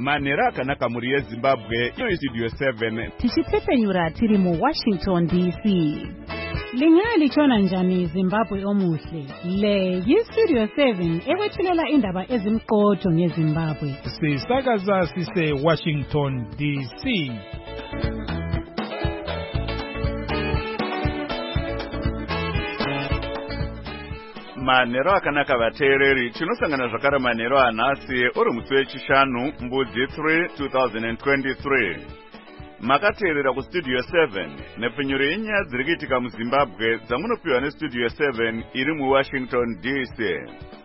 Manhero akanaka muri yeZimbabwe, iyo iStudio 7. Tichipfepenyura tiri muWashington DC. Lingalitshona njani Zimbabwe omuhle? Le yiStudio 7 ekwethulela indaba ezimqotho ngeZimbabwe. Sisakaza sise Washington DC. Manhero akanaka vateereri, tinosangana zvakare manhero anhasi uri musi wechishanu mbudzi 3 2023. Makateerera kuStudio 7 nepfenyuro yenyaya dziri kuitika muZimbabwe dzamunopiwa neStudio 7 iri muWashington DC.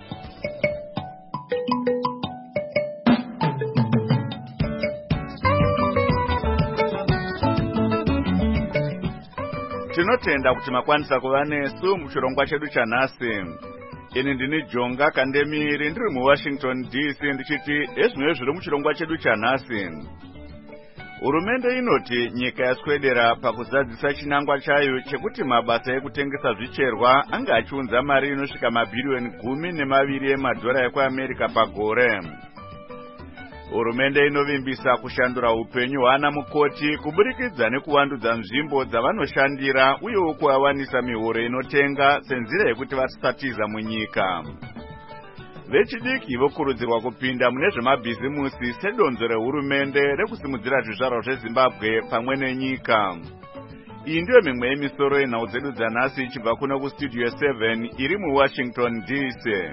Tinotenda kuti makwanisa kuva nesu muchirongwa chedu chanhasi. Ini ndini Jonga Kandemiri ndiri muWashington DC ndichiti ezvimwe zviri muchirongwa chedu chanhasi. Hurumende inoti nyika yaswedera pakuzadzisa chinangwa chayo chekuti mabasa ekutengesa zvicherwa anga achiunza mari inosvika mabhiriyoni 12 emadhora ekuAmerica pagore. Hurumende inovimbisa kushandura upenyu hwana mukoti kuburikidza nekuvandudza nzvimbo dzavanoshandira uyewo kuvawanisa mihoro inotenga senzira yekuti vasatiza munyika. Vechidiki vokurudzirwa kupinda mune zvemabhizimusi sedonzo rehurumende rekusimudzira zvizvarwa zveZimbabwe pamwe nenyika. Iyi ndiyo mimwe yemisoro yenhau dzedu dzanhasi ichibva kuno kuStudio 7 iri muWashington DC.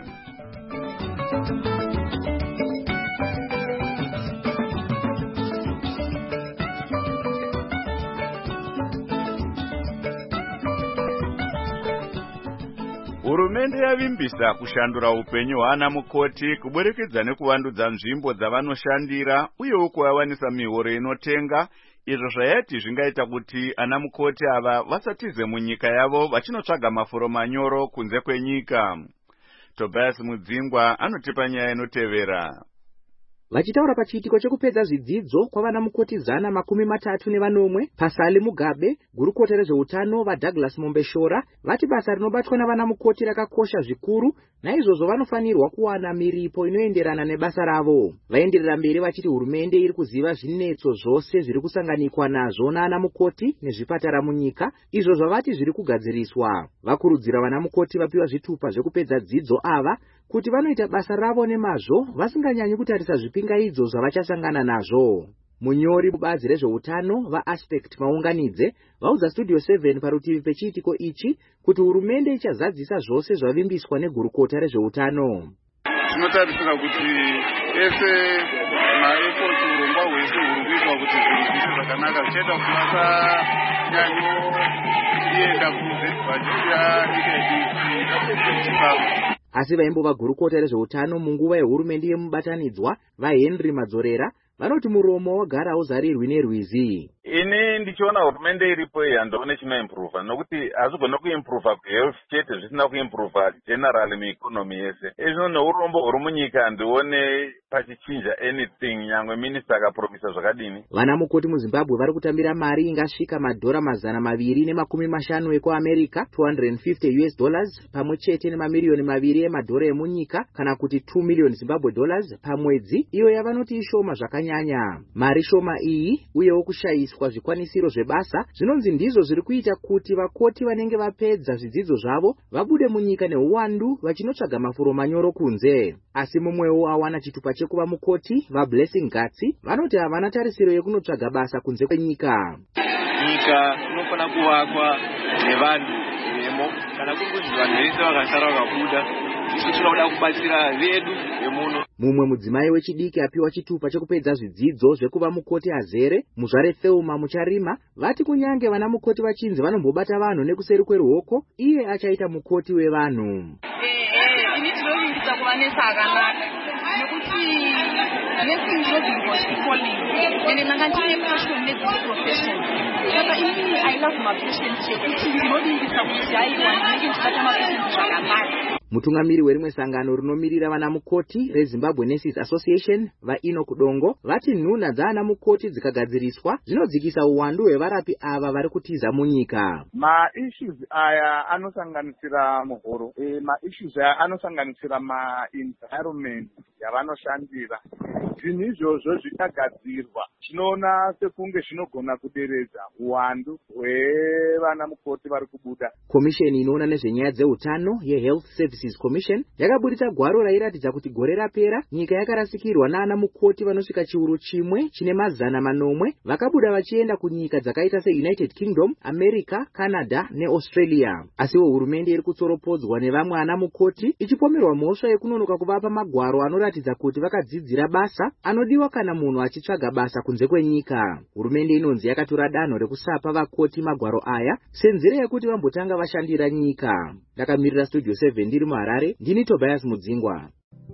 Hurumende yavimbisa kushandura upenyu hwana mukoti kuburikidza nekuvandudza nzvimbo dzavanoshandira uyewo kuvawanisa mihoro inotenga, izvo zvayati zvingaita kuti ana mukoti ava vasatize munyika yavo vachinotsvaga mafuro manyoro kunze kwenyika. Tobias Mudzingwa anotipa nyaya inotevera. Vachitaura pachiitiko chekupedza zvidzidzo kwavana mukoti 130 paSale Mugabe, gurukota rezveutano vaDouglas Mombeshora vati basa rinobatwa navana mukoti rakakosha zvikuru, naizvozvo vanofanirwa kuwana miripo inoenderana nebasa ravo. Vaenderera mberi vachiti hurumende iri kuziva zvinetso zvose zviri kusanganikwa nazvo naana mukoti nezvipatara munyika, izvo zvavati zviri kugadziriswa. Vakurudzira vana mukoti vapiwa zvitupa zvekupedza dzidzo ava kuti vanoita basa ravo nemazvo vasinganyanyi kutarisa zvipingaidzo zvavachasangana nazvo. Munyori mubazi rezveutano vaAspect Maunganidze vaudza Studio 7 parutivi pechiitiko ichi kuti hurumende ichazadzisa zvose zvavimbiswa negurukota rezveutano. Tinotarisira kuti ese maefort urongwa hwese huri kuitwa kuti zvinhu zvakanaka zvichaita kuti vasanyanyoenda kunze vachiita ikaichipa. Asi vaimbova gurukota rezveutano munguva yehurumende yemubatanidzwa vaHenry Madzorera vanoti muromo wagara uzarirwi nerwizi. Ini ndichiona hurumende iripo iyi handione chinoimprova, nokuti hazvigona kuimprova kuhealth chete zvisina kuimprova generally mueconomy yese. Izvo neurombo huri munyika handione pachichinja anything nyangwe minista akapromisa zvakadini. Vana mukoti muZimbabwe vari kutambira mari ingasvika madhora 250 ekuAmerica, $250 pamwe chete nemamiliyoni 2 emadhora emunyika kana kuti $2 million Zimbabwe pamwedzi, iyo yavanoti ishoma zvakanyanya. Mari shoma iyi uyewo kushayiswa zvikwanisiro zvebasa zvinonzi ndizvo zviri kuita kuti vakoti vanenge vapedza zvidzidzo zvavo vabude munyika neuwandu vachinotsvaga mafuro manyoro kunze. Asi mumwewo awana chitupa chekuva mukoti vaBlessing Gatsi vanoti havana tarisiro yekunotsvaga basa kunze kwenyika. Nyika inofana kuvakwa nevanhu vemo, kana kuri kuti vanhu vese vakasara vakabuda isu tinoda kubatsira vedu vemuno. Mumwe mudzimai wechidiki apiwa chitupa chekupedza zvidzidzo zvekuva mukoti azere muzvare Thelma Mucharima vati kunyange vana mukoti vachinzi vanombobata vanhu nekuseri kweruoko, iye achaita mukoti wevanhu. Ini tinovimbisa kuva nesa akanaka nekuti nursing job was calling and nanga ndine passion neprofession. Saka ini I love my patient chekuti ndinovimbisa kuti aiwa ndinenge ndichibata mapatient zvakanaka. Mutungamiri werimwe sangano rinomirira vana mukoti reZimbabwe Nurses Association vaEnoch Dongo vati nhuna dzaana mukoti dzikagadziriswa zvinodzikisa uwandu hwevarapi ava vari kutiza munyika. Ma-issues aya anosanganisira muhoro, ma-issues aya anosanganisira ma-environment yavanoshandira, zvinhu izvozvo zvikagadzirwa tinoona sekunge zvinogona kuderedza uwandu hwevana mukoti vari kubuda. Komisheni inoona nezvenyaya dzeutano yeHealth Services Commission yakabudisa gwaro rairatidza kuti gore rapera nyika yakarasikirwa naana mukoti vanosvika chiuru chimwe chine 100 vakabuda vachienda kunyika dzakaita seUnited Kingdom, America, Canada neAustralia. Asiwo hurumende iri kutsoropodzwa nevamwe ana mukoti ichipomerwa mhosva yekunonoka kuvapa magwaro anoratidza kuti vakadzidzira basa anodiwa kana munhu achitsvaga basa kunze kwenyika. Hurumende inonzi yakatora danho rekusapa vakoti magwaro aya senzira yekuti vambotanga vashandira nyika. Ndakamirira Studio 7 ndiri muHarare, ndini Tobias Mudzingwa.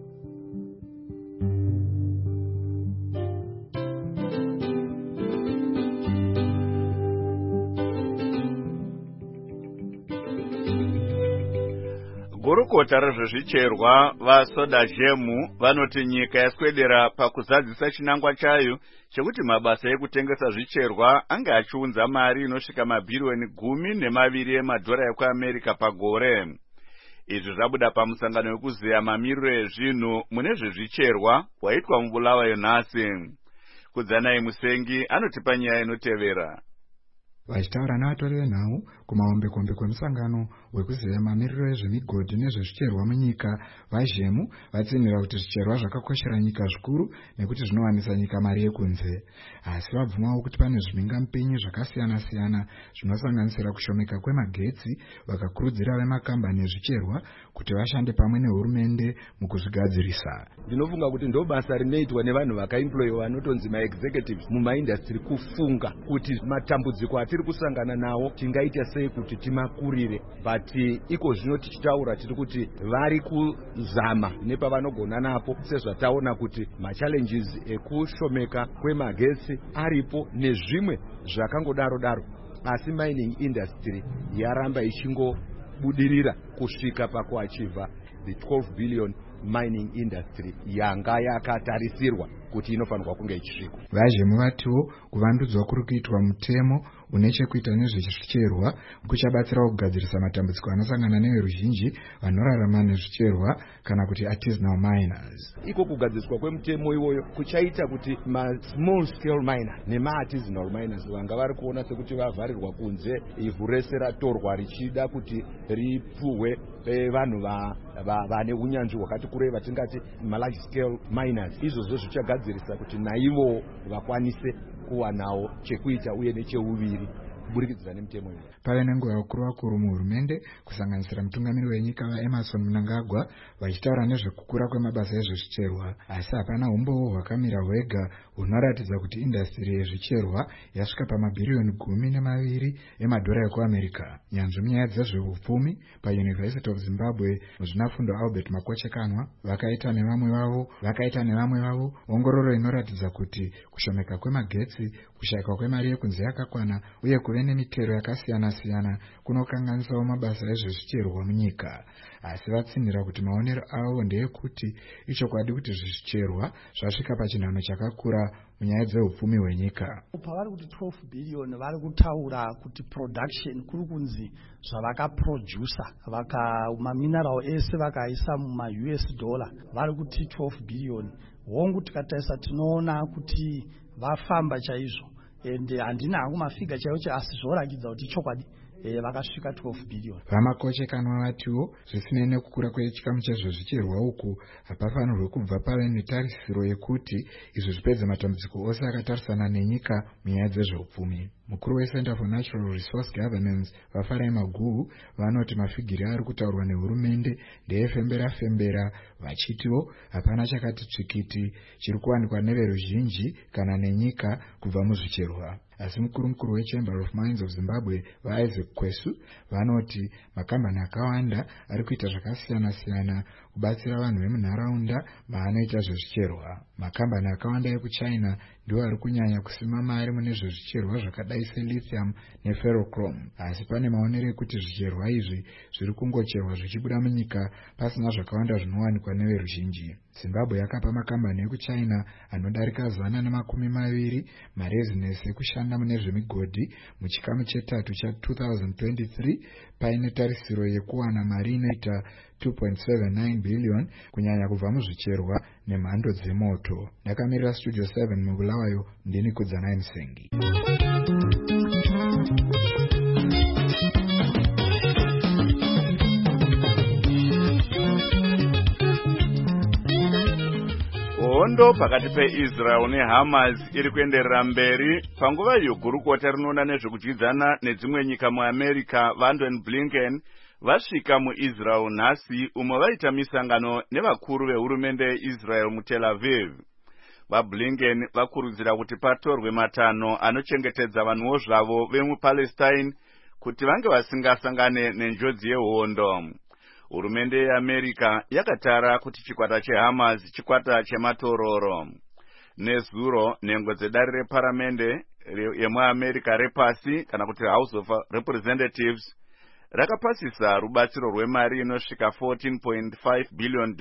Gurukota rezvezvicherwa vaSodajemu vanoti nyika yaswedera pakuzadzisa chinangwa chayo chekuti mabasa ekutengesa zvicherwa anga achiunza mari inosvika mabhiriyoni 12 emadhora ekuAmerica pagore. Izvi zvabuda pamusangano wekuziya mamiriro ezvinhu mune zvezvicherwa waitwa muBulawayo nhasi. Kudzanai Musengi anotipa nyaya inotevera. Vachitaura navatori venhau kumahombekombe kwemusangano wekuziya mamiriro ezvemigodhi nezvezvicherwa munyika, vaZhemu vatsinhira kuti zvicherwa zvakakoshera nyika zvikuru nekuti zvinowanisa nyika mari yekunze. Asi vabvumawo kuti pane zvimhingamupinyi zvakasiyana-siyana zvinosanganisira kushomeka kwemagetsi, vakakurudzira vemakambani ezvicherwa kuti vashande pamwe nehurumende mukuzvigadzirisa. Ndinofunga kuti ndo basa rinoitwa nevanhu vakaemployiwa vanotonzi maexecutives mumaindastry, kufunga kuti matambudziko atiri kusangana nawo tingaita sei kuti timakurire. But iko zvino tichitaura tiri kuti vari kuzama nepavanogona napo, sezvataona kuti machallenges ekushomeka kwemagetsi aripo nezvimwe zvakangodaro-daro, asi mining industry yaramba ichingobudirira kusvika pakuachiva the 12 billion mining industry yanga yakatarisirwa kuti inofanirwa kunge ichisvika. VaZhemu vatiwo kuvandudzwa kuri kuitwa mutemo une chekuita nezvezvicherwa kuchabatsira kugadzirisa matambudziko anosangana neveruzhinji vanorarama nezvicherwa kana kuti artisanal miners. Iko kugadziriswa kwemutemo iwoyo kuchaita kuti ma-small scale miner nema-artisanal miners vanga vari kuona sekuti vavharirwa kunze, ivhu rese ratorwa richida kuti ripfuhwe vanhu vane unyanzvi hwakati kurei vatingati ma-large scale miners. Izvozvo zvichagadzirisa kuti naivo vakwanise kuwanawo chekuita uye necheuviri kuburikidza nemutemo uyu. Pave nenguva vakuru muhurumende kusanganisira mutungamiri wenyika vaEmerson Mnangagwa vachitaura nezvekukura kwemabasa ezvezvicherwa, asi hapana umbowo hwakamira hwega hunoratidza kuti indastiri yezvicherwa yasvika pamabhiriyoni 12 emadhora ekuAmerica. Nyanzvi munyaya dzezveupfumi paUniversity of Zimbabwe muzvinafundo Albert Makochekanwa vakaita nevamwe vavo ongororo inoratidza kuti kushomeka kwemagetsi, kushayikwa kwemari yekunze yakakwana uye kuve nemitero yakasiyana-siyana kunokanganisawo mabasa ezvezvicherwa munyika. Asi vatsinhira kuti maonero avo ndeyekuti ichokwadi kuti zvicherwa zvasvika pachinhano chakakura munyaya dzeupfumi hwenyika. Pavari kuti 12 billion vari kutaura kuti production kuri kunzi zvavakaproducer maamineral ese vakaisa muma-US dollar vari kuti 12 billion. Hongu tikatarisa tinoona kuti vafamba chaizvo, ende handina hangu mafiga chaiwo asi zvorakidza kuti chokwadi vakasvika 12 billion. Vamakochekanwa vatiwo zvisinei nekukura kwechikamu chezvezvicherwa uku hapafanirwe kubva pave netarisiro yekuti izvi zvipedze matambudziko ose akatarisana nenyika munyaya dzezveupfumi. Mukuru weCenter for Natural Resource Governance vaFarai Maguhu vanoti mafigiri ari kutaurwa nehurumende ndeyefembera-fembera, vachitiwo hapana chakati tsvikiti chiri kuwanikwa neveruzhinji kana nenyika kubva muzvicherwa. Asi mukuru weChamber of Mines of Zimbabwe vaIsaac Kwesu vanoti makambani akawanda ari kuita zvakasiyana-siyana kubatsira vanhu vemunharaunda maanoita zvezvicherwa. Makambani akawanda ekuChina ndiwo ari kunyanya kusima mari mune zvezvicherwa zvakadai selithium neferrochrome. Asi pane maonero ekuti zvicherwa izvi zviri kungocherwa zvichibuda munyika pasina zvakawanda zvinowanikwa neveruzhinji. Zimbabwe yakapa makambani ekuChina anodarika 120 marezinesi ekushanda mune zvemigodhi muchikamu chetatu cha 2023 paine tarisiro yekuwana mari inoita 2.79 billion kunyanya kubva muzvicherwa nemhando dzemoto. Ndakamirira Studio 7 mubulawayo, ndini Kudzanai Musengi. Hondo pakati peIsrael neHamas iri kuenderera mberi panguva iyo gurukota rinoona nezvekudyidzana nedzimwe nyika muAmerica Van Blinken vasvika muIsrael nhasi, umwe vaita misangano nevakuru vehurumende yeIsrael muTel Aviv. VaBlinken vakurudzira kuti patorwe matanho anochengetedza vanhuwo zvavo vemuPalestine kuti vange vasingasangane nenjodzi yehondo. Hurumende yeAmerica yakatara kuti chikwata cheHamas chikwata chematororo. Nezuro, nhengo dzedare reparamende yemuAmerica repasi kana kuti House of Representatives rakapasisa rubatsiro rwemari inosvika $14.5 billion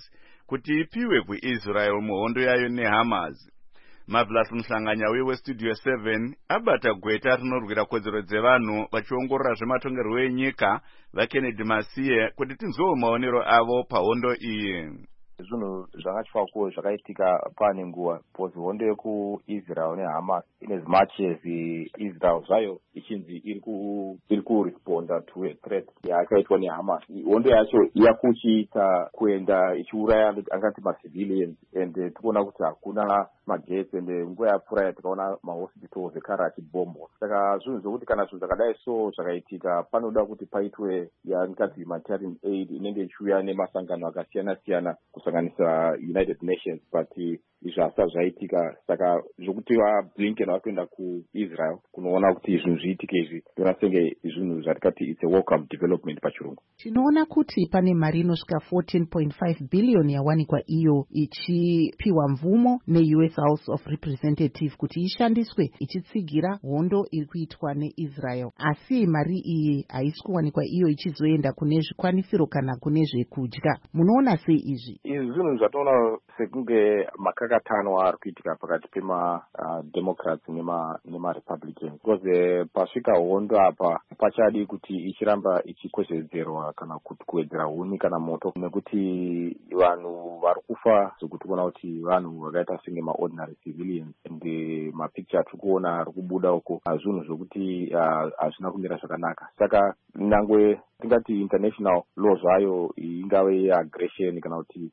kuti ipiwe kuIsrael muhondo yayo neHamas. Marvelous Mhlanganya weStudio 7 abata gweta rinorwira kodzero dzevanhu vachiongorora zvematongerwo enyika vaKennedy Masiye kuti tinzwewo maonero avo pahondo iyi. Zvinhu zvakachwako zvakaitika pane nguva because hondo yekuIsrael neHamas in as much as Israel zvayo ichinzi iri kuresponda to a threat yakaitwa neHamas. Hondo yacho yakuchiita kuenda ichiuraya angati macivilians and tikuona kuti hakuna magetsi and nguva yapfuura tikaona mahospitals ekare achibhombwa. Saka zvinhu zvokuti kana zvinhu zvakadai so zvakaitika panoda kuti paitwe yaangati humanitarian aid inenge ichiuya nemasangano akasiyana siyana kusanganisa United Nations, but izvi hasa zvaitika. Saka zvokuti vaBlinken vakuenda kuIsrael kunoona kuti zvinhu zviitike izvi ndona senge zvinhu zvatikati it's a welcome development pachirungu. Tinoona kuti pane mari inosvika 14.5 billion yawanikwa iyo ichipiwa mvumo neUS House of Representatives kuti ishandiswe ichitsigira hondo iri kuitwa neIsrael. Asi mari iyi haisi kuwanikwa iyo ichizoenda kune zvikwanisiro kana kune zvekudya. Munoona sei izvi? Izvi zvinhu zvatoona sekunge makakatano ari kuitika pakati pema-Democrats nema-Republicans. Because pasvika hondo apa pachadi kuti ichiramba ichikwezvedzerwa kana kuti kuwedzera huni kana moto, nekuti vanhu vari kufa zvokuti kuona kuti vanhu vakaita senge ma-ordinary civilians, and mapicture atiri kuona ari kubuda uko zvinhu zvokuti hazvina kumira zvakanaka. Saka nangwe tingati international law zvayo ingave yeaggression kana kuti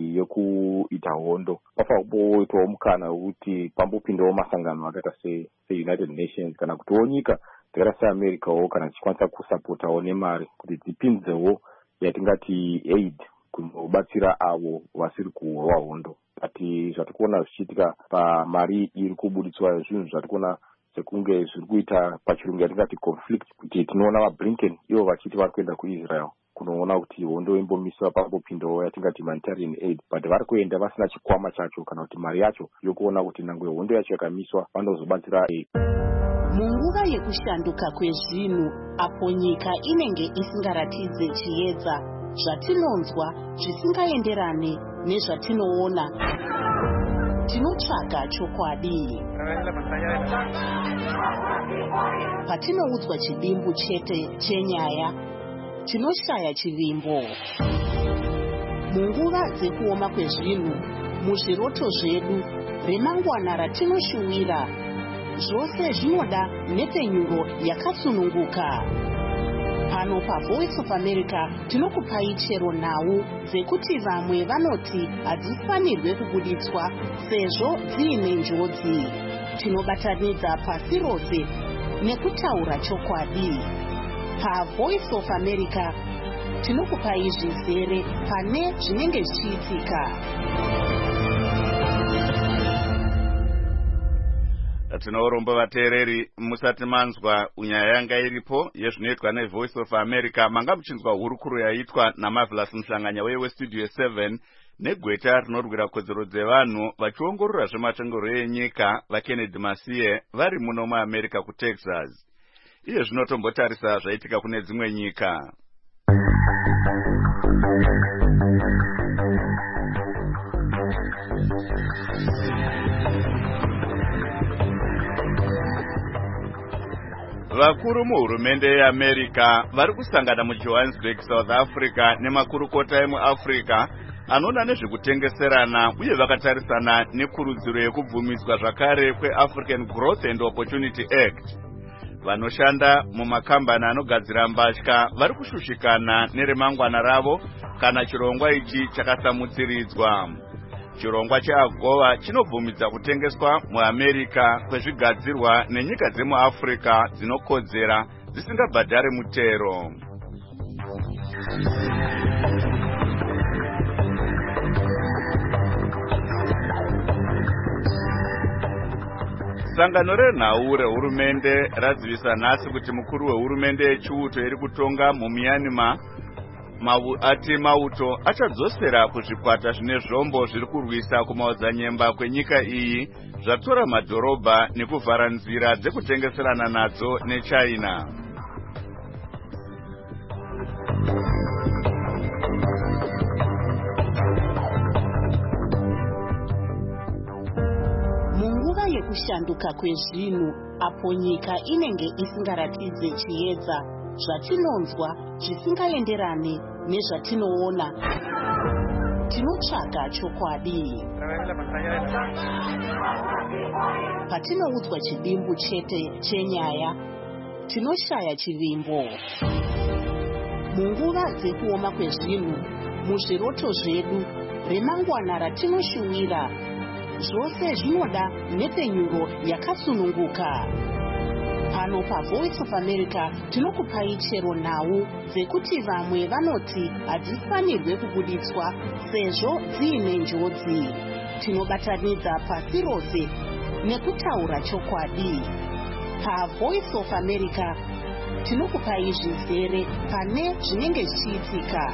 yekuita hondo, pafa kuboitwawo mukana wekuti pambopindawo masangano akaita se-United Nations kana kutiwo nyika dzakaita seAmericawo kana dzichikwanisa kusapotawo nemari kuti dzipinzewo yatingati aid kunobatsira avo vasiri kurwa hondo. But zvatikuona zvichiitika pamari iri kubuditswa zvinhu zvatikuona sekunge zviri kuita pachirungu yatingati conflict, kuti tinoona vaBlinken ivo vachiti vari kuenda kuIsrael kunoona kuti hondo imbomiswa pambopindawo yatingati humanitarian aid, but vari kuenda vasina chikwama chacho kana kuti mari yacho yokuona kuti nangwe hondo yacho yakamiswa vanozobatsira aid. Munguva yekushanduka kwezvinhu apo nyika inenge isingaratidze chiedza, zvatinonzwa zvisingaenderane nezvatinoona, tinotsvaga chokwadi. Patinoudzwa chidimbu chete chenyaya, tinoshaya chivimbo. Munguva dzekuoma kwezvinhu, muzviroto zvedu, remangwana ratinoshuwira, zvose zvinoda nepenyuro yakasununguka. Pano paVoice of America tinokupai chero nhau dzekuti vamwe vanoti hadzifanirwe kubuditswa sezvo dziine njodzi. Tinobatanidza pasi rose nekutaura chokwadi. PaVoice of America tinokupai zvizere pane zvinenge zvichiitika. Tinoromba vateereri, musati manzwa nyaya yanga iripo yezvinoitwa neVoice of America, manga muchinzwa hurukuro yaitwa naMarvelous Mhlanganya weStudio 7 negweta rinorwira kodzero dzevanhu vachiongorora zvematongerwo enyika vaKennedy Masiye vari muno muAmerica kuTexas. Iye zvinotombotarisa zvaitika kune dzimwe nyika. vakuru muhurumende yeAmerica vari kusangana muJohannesburg, South Africa nemakurukota emuAfrica anoona nezvekutengeserana uye vakatarisana nekurudziro yekubvumidzwa zvakare kweAfrican Growth and Opportunity Act. Vanoshanda mumakambani anogadzira mbatya vari kushushikana neremangwana ravo kana chirongwa ichi chakasamutsiridzwa. Chirongwa cheAGOA chinobvumidza kutengeswa muAmerica kwezvigadzirwa nenyika dzemuAfrica dzinokodzera dzisingabhadhari mutero. Sangano renhau rehurumende radzivisa nhasi kuti mukuru wehurumende yechiuto iri kutonga muMyanmar ati mauto achadzosera kuzvikwata zvine zvombo zviri kurwisa kumaodzanyemba kwenyika iyi zvatora madhorobha nekuvhara nzira dzekutengeserana nadzo neChina. Munguva yekushanduka kwezvinhu apo nyika inenge isingaratidze chiedza zvatinonzwa zvisingaenderane nezvatinoona, tinotsvaga chokwadi. Patinoudzwa chidimbu chete chenyaya, tinoshaya chivimbo. Munguva dzekuoma kwezvinhu, muzviroto zvedu, remangwana ratinoshuwira, zvose zvinoda nepenyuro yakasununguka. Pano paVoice of America tinokupai chero nhau dzekuti vamwe vanoti hadzifanirwe kubuditswa sezvo dziine njodzi. Tinobatanidza pasi rose nekutaura chokwadi. PaVoice of America tinokupai zvizere pane zvinenge zvichiitika.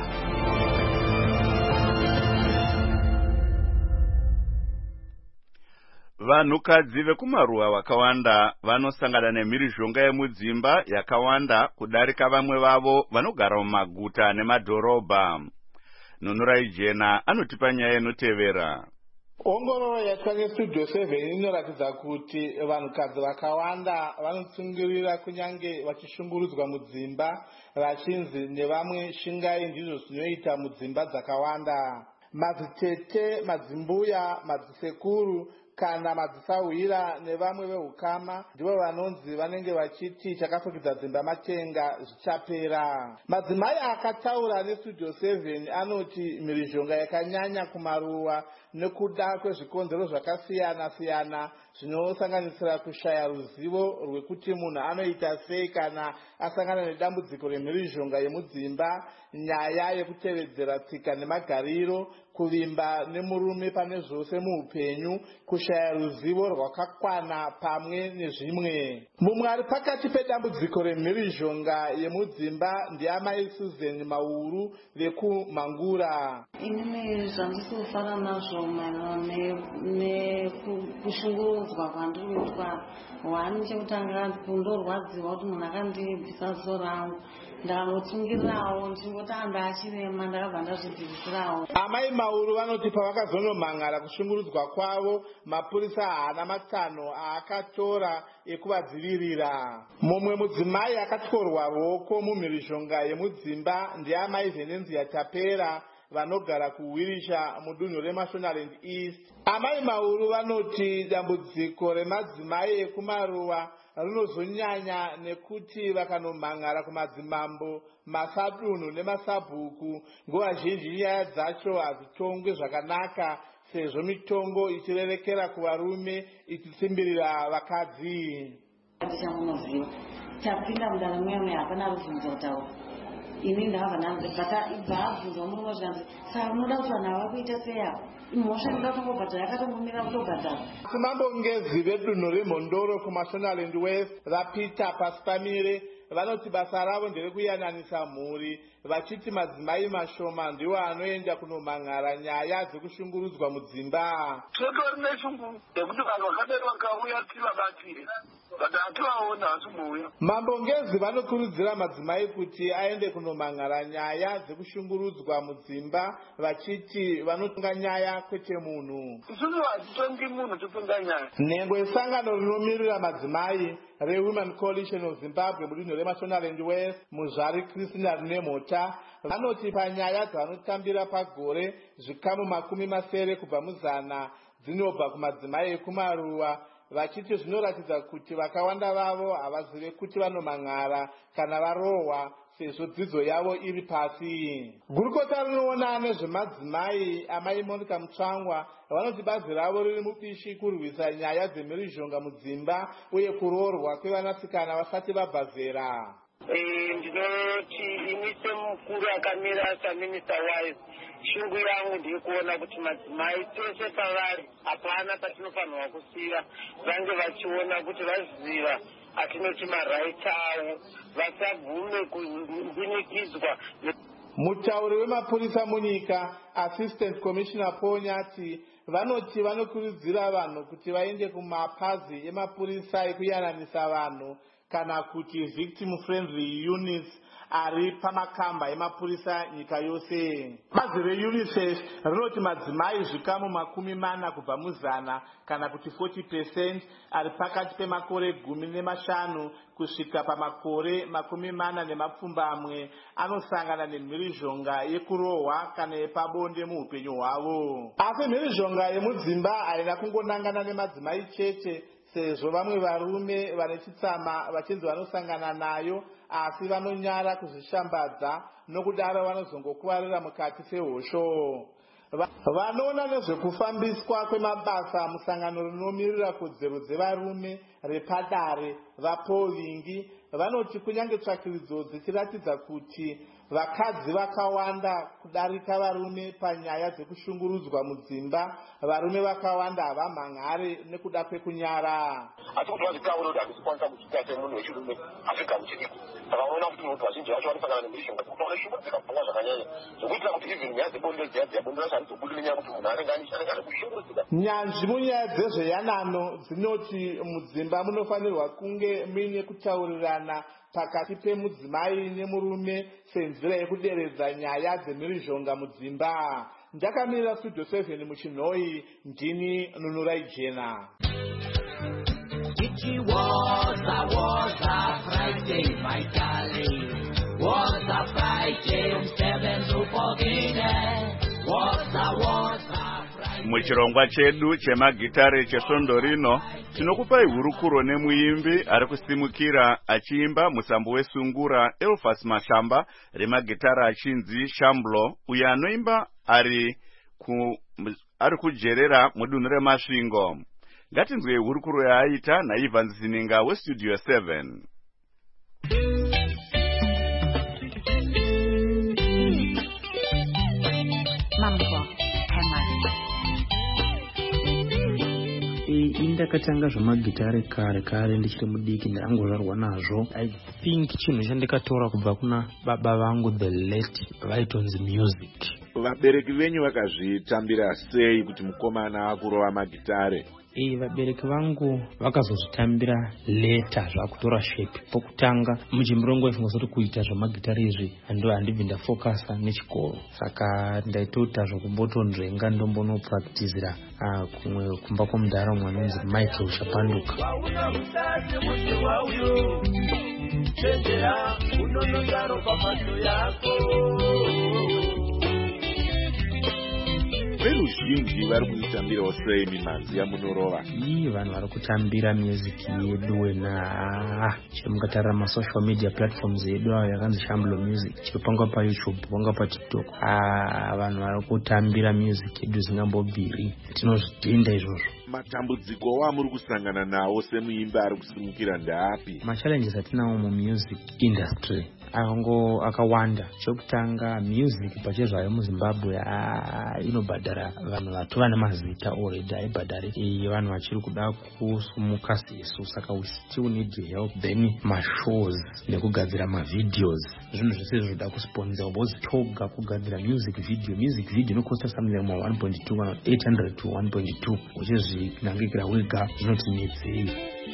Vanhukadzi vekumaruwa vakawanda vanosangana nemhirizhonga yemudzimba yakawanda kudarika vamwe vavo vanogara mumaguta nemadhorobha. Nunurai Jena anotipa nyaya inotevera. Ongororo yaitwa neStudio 7 inoratidza kuti vanhukadzi vakawanda vanotsungirira kunyange vachishungurudzwa mudzimba vachinzi nevamwe shingai ndizvo zvinoita mudzimba dzakawanda. Madzitete, madzimbuya, madzisekuru kana madzisahwira nevamwe vehukama ndivo vanonzi vanenge vachiti chakafukidza dzimba matenga zvichapera. Madzimai akataura neStudio 7 anoti mhirizhonga yakanyanya kumaruwa nekuda kwezvikonzero zvakasiyana siyana zvinosanganisira kushaya ruzivo rwekuti munhu anoita sei kana asangana nedambudziko remhirizhonga yemudzimba, nyaya yekutevedzera tsika nemagariro, kuvimba nemurume pane zvose muupenyu, kushaya ruzivo rwakakwana pamwe nezvimwe. Mumwe ari pakati pedambudziko remhirizhonga yemudzimba ndiamai Susan Mauru vekumhangura. Inini zvandisofara nazvo maererano nekushungurudzwa kwandinoitwa, wani chekutanga kundorwadziwa kuti munhu akandibvisa soro rangu ndakanotsungirirawo ndingoti andachirema ndakabva ndazvidzivisirawo. Amai Mauru vanoti pavakazonomhangara kushungurudzwa kwavo, mapurisa haana matsanho aakatora ekuvadzivirira. Mumwe mudzimai akatyorwa ruoko mumhirizhonga yemudzimba ndiamai Venenzia Tapera vanogara kuWirisha mudunhu reMashonaland East. Amai Mauru vanoti dambudziko remadzimai ekumaruwa rinozonyanya nekuti vakanomhangara kumadzimambo, masadunhu nemasabhuku, nguva zhinji nyaya dzacho hadzitongwe zvakanaka sezvo mitongo ichirerekera kuvarume ichitsimbirira vakadzi. Ndichamunoziva tapinda mundaramo yamwe hapana rubvunzo kutaura. Ini ndabva abvunzwa mumwe zvanzi saka unoda kuti vanhu havakuita seya mhosva inoda kutongobhadhara yakatongomira kutobhadhara. Kumambongezi vedunhu remhondoro kuMashonaland West vaPeter Pasipamire vanoti basa ravo nderekuyananisa mhuri, vachiti madzimai mashoma ndiwo anoenda kunomhan'ara nyaya dzekushungurudzwa mudzimba. Totori neshungu yekuti vanhu vakadai vakauya tivabatire, but hativaona vasimbouya. Mambo Ngezi vanokurudzira madzimai kuti aende kunomhan'ara nyaya dzekushungurudzwa mudzimba, vachiti vanotonga nyaya kwete munhu. Isusu hatitongi munhu, totonga nyaya. Nhengo yesangano rinomirira madzimai reWomen Coalition of Zimbabwe mudunhu reMashonaland West, muzvari Christina Rinemhota, vanoti panyaya dzavanotambira pagore zvikamu 70 kubva muzana dzinobva kumadzimai ekumaruwa, vachiti zvinoratidza kuti vakawanda vavo havazive kuti vanomhan'ara kana varohwa sezvo dzidzo yavo iri pasi. Gurukota rinoona nezvemadzimai amai Monica Mutsvangwa vanoti bazi ravo riri mubishi kurwisa nyaya dzemhirizhonga mudzimba uye kuroorwa kwevanasikana vasati vabva zera. Ndinoti ini semukuru akamira saminister wise, shungu yangu ndikuona kuti madzimai tese pavari hapana patinofanirwa kusiya, vange vachiona kuti vaziva atinoti maraiti avo, vasabvume kumbinikidzwa. Mutauri wemapurisa munyika, Assistant Commissioner Paul Nyati, vanoti vanokurudzira vanhu kuti vaende kumapazi emapurisa ekuyananisa vanhu kana kuti victim friendly units ari pamakamba emapurisa nyika yose. Bazi reUNICEF rinoti madzimai zvikamu 40 kubva muzana kana kuti 40% ari pakati pemakore 15 kusvika pamakore 40 anosangana nemhirizhonga yekurohwa kana yepabonde muupenyu hwavo. Asi mhirizhonga yemudzimba haina kungonangana nemadzimai chete, sezvo vamwe varume vane chitsama vachinzi vanosangana nayo asi vanonyara kuzvishambadza, nokudaro vanozongokuvarira mukati sehosho. Vanoona nezvekufambiswa kwemabasa musangano rinomirira kodzero dzevarume repadare vaPaulingi vanoti kunyange tsvakiridzo dzichiratidza kuti vakadzi vakawanda kudarika varume panyaya dzekushungurudzwa mudzimba, varume vakawanda havamhan'are nekuda kwekunyara. Asi kuti vazvitaura kuti hazvikwanisa kuchita semunhu wechirume Afrika muchiriko, saka unoona kuti vanhu vazhinji vacho vanosangana nemhirizhonga dzekutora shungu dzikapfungwa zvakanyanya, zvokuitira kuti even nyaya dzebonde dzebonde racho hadzobudi nenyaya kuti munhu anenge ane kushungurudzika. Nyanzvi munyaya dzezveyanano dzinoti mudzimba munofanirwa kunge muine kutaurirana pakati pemudzimai nemurume senzira yekuderedza nyaya dzemhirizhonga mudzimba. Ndakamirira Studio 7 muchinhoi, ndini Nunurai Jena. It was a Friday, my darling. Was a Friday, 7 to 14. Was a Muchirongwa chedu chemagitare chesondo rino tinokupai hurukuro nemuimbi ari kusimukira achiimba musambo wesungura Elfas Mashamba remagitara achinzi Shamblo, uyo anoimba ari kujerera mudunhu reMasvingo. Ngatinzwe hurukuro yaaita naIvan Zininga weStudio 7. Indakatanga zvamagitare kare ndichiri mudiki ndangozvarwa nazvo. I think chinhu chandikatora kubva kuna baba vangu the late vaitonzi music. Vabereki venyu vakazvitambira sei kuti mukomana akurova magitare? Vabereki vangu vakazozvitambira leta zvakutora shape. Pokutanga muchimurongo ifunga kuti kuita zvamagitare izvi handibvi ndafocusa nechikoro, saka ndaitota zvokumbotonzvenga ndombonopracticira kumwe kumba kwomudhara umwe anonzi Michael Shapanduka. Veruzhinji vari kuitambirawo sei mimanzi yamunorova? Vanhu vari kutambira music yedu wena chemukatarira masocial media platforms yedu ayo yakanzi Shamblo Music, chipanga pa YouTube, panga pa TikTok. Vanhu vari kutambira music yedu zingambobviri, tinozvidinda izvozvo. Matambudziko wamuri kusangana nawo semuimba ari kusimukira ndapi? Machallenges atinawo mumusic industry akawanda. Chokutanga, music pachezvayo muZimbabwe inobhadhara kugadzira vanhu vatova nemazita already aibhadhari vanhu vachiri kuda kusumuka sesu, saka we still need to help them mashows nekugadzira mavideos, zvinhu zvese zvoda kusponsor because toga kugadzira music video inocosta something like 1.2 kana 800 to 1.2 uchizvinangikira wega zvinotinetsei.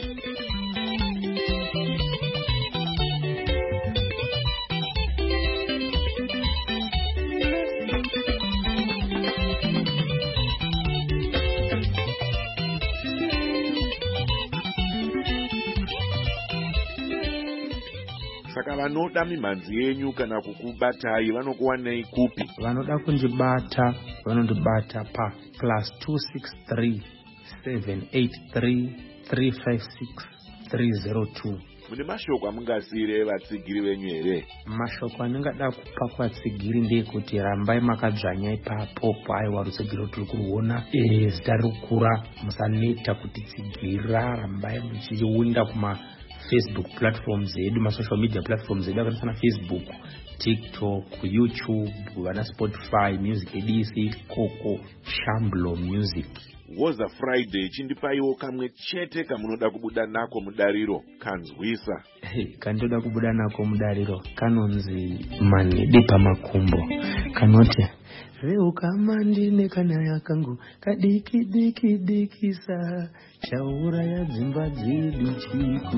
Saka vanoda mimhanzi yenyu kana kukubatai vanokuwanei kupi? Vanoda kundibata vanondibata pa +263 783 356 302. Mune mashoko amungasire vatsigiri venyu here? Mashoko aningada kupa kuvatsigiri ndeyekuti rambai makadzvanya ipapo paiwa rutsigiro turi kuruona zita rikura, musaneta kutitsigira, rambai muchiunda kuma Facebook platforms edu, social media platforms edu akaita sana Facebook, TikTok, YouTube, vana Spotify, Music EDC, Koko, Shamblo Music. Woza Friday chindipaiwo kamwe chete kamunoda kubuda nako mudariro, kanzwisa. Kandoda kubuda nako mudariro kanonzi manidi pamakumbo, kanoti Reukamandine kanaya kangu kadiki diki diki sa chaura ya dzimba dzedu chiku.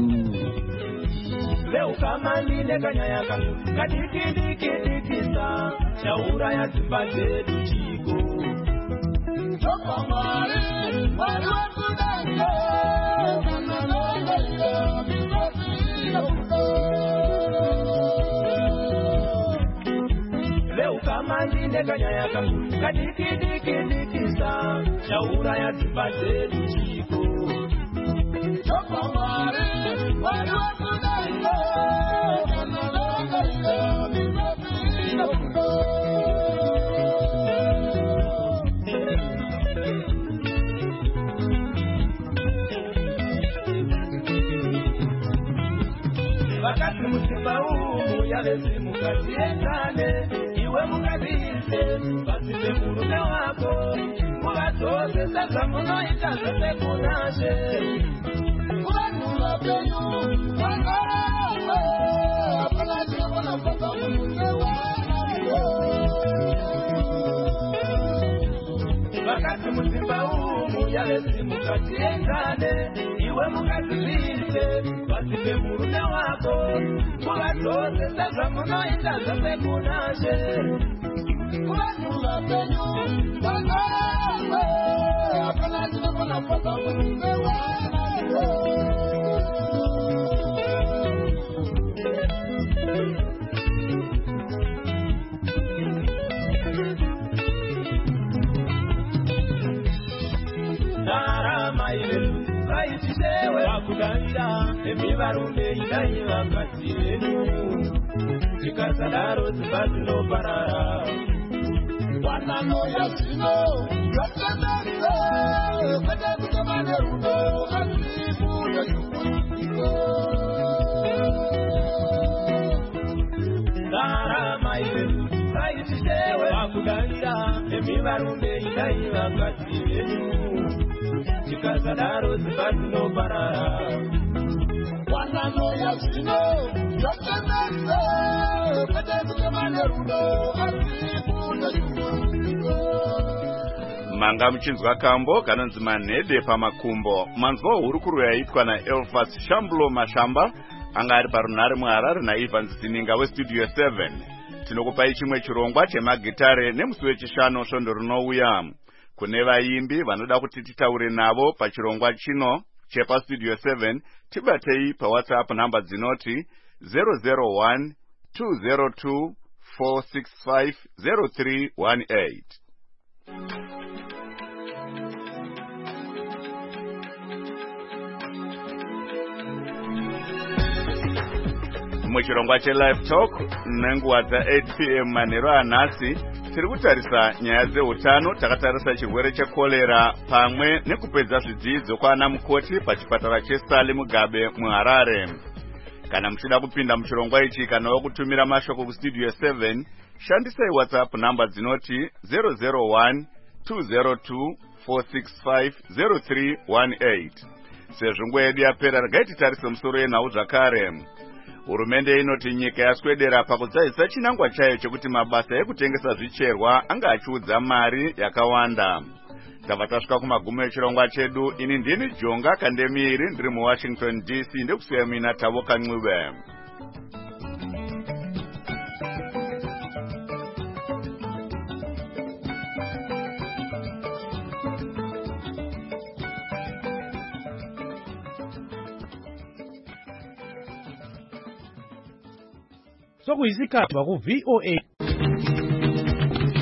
Reukamandine kanaya kangu kadiki diki diki sa chaura ya dzimba dzedu chiku. Chokamare wari wakudanga kanalanga ira bizoti Reukamandine kanaya kangu kadiki diki diki sa chaura ya dzimba dzedu chiku. Chokamare wari wakudanga kanalanga ira bizoti wakati musimba huu yalezi mukatiendane iwe mukadise basibe murume wako muvatose sasa munoita zose kunashe kuvanula penyu wangawe apana chivona papa murume wako wakati musimba huu yalezi mukatiendane iwe mukadise basibe murume wako muvatose sasa munoita zose kunashe kuvanula penyu wangawe apana chivona papa murume wako Wakudanira emivarume idai vakati venu tikasadaro dzimba dzinoparara wananoya zvino yotemerire kwete kutema nerudo kasimu yeyuko Daramai vedu vaititewe wakudanira emivarume idai vakati venu tikasadaro dzimba dzinoparara wananoya zvino yotemerire kwete kutema nerudo kasimu yeyuko manga muchinzwa kambo kanonzi manhede pamakumbo. manzwa hurukuru yaitwa naElfas Shamblo Mashamba anga ari parunhare muHarare naIvans Zininga westudio 7. tinokupai chimwe chirongwa chemagitare nemusi wechishanu svondo rinouya. Kune vaimbi vanoda kuti titaure navo pachirongwa chino chepastudio 7 tibatei paWhatsApp namba dzinoti 001 202 465 0318. muchirongwa chelive talk nenguva dza8 p.m. manheru anhasi tiri kutarisa nyaya dzeutano. takatarisa chirwere chekorera pamwe nekupedza zvidzidzo kwaana mukoti pachipatara cheSally Mugabe muHarare. kana muchida kupinda muchirongwa ichi kana wokutumira mashoko kustudio 7 shandisai WhatsApp namba dzinoti 001 202-465-0318. Sezvo nguva yedu yapera, regai titarise musoro yenhau zvakare. Hurumende inoti nyika yaswedera pakudzadzisa chinangwa chayo chekuti mabasa ekutengesa zvicherwa anga achiudza mari yakawanda. Tabva tasvika kumagumo echirongwa chedu. Ini ndini Jonga Kandemiri, ndiri muWashington DC, ndikusiya mina Tavo Kancube. Sokuyisikhathi ku VOA